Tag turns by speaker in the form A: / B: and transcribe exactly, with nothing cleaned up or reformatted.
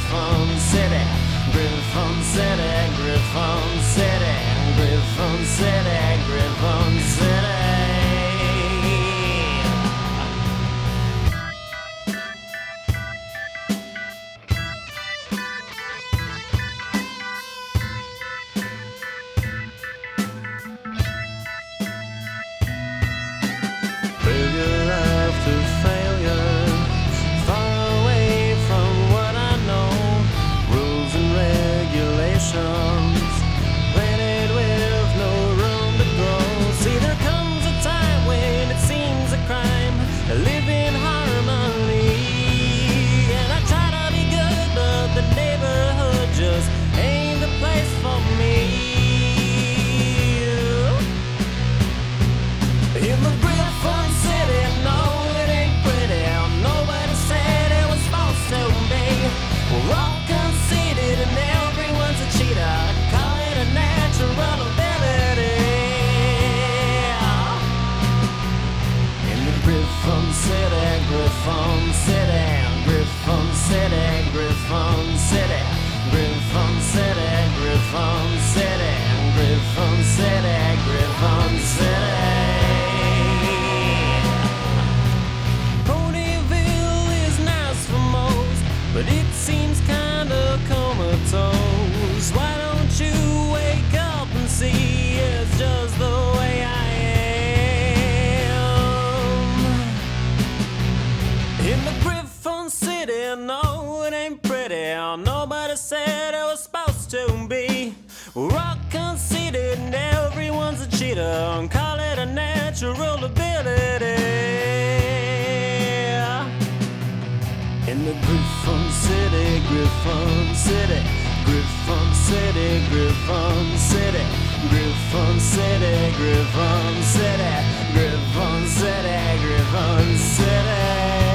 A: Griffon City, Griffon City, Griffon City, Griffon City, Griffon City. Failure after failure, far away from what I know. Rules and regulations, planet with no room to grow. See, there comes a time when it seems a crime to live in harmony. And I try to be good, but the neighborhood just ain't the place for me. In the Griffon City, no, it ain't pretty. Nobody said it was supposed to be. We're all conceited and everyone's a cheater. Call it a natural ability. In the Griffon City, Griffon City, Griffon City, Griffon City, Griffon City, Griffon City, Griffon City, Griffon City. But it seems kinda comatose. Why don't you wake up and see it's just the way I am? In the Griffon City, no, it ain't pretty. Nobody said it was supposed to be. We're all conceited and everyone's a cheater. Call it a natural ability. In the Griffon City, Griffon City, Griffon City, Griffon City, Griffon City, Griffon City, Griffon City, Griffon City.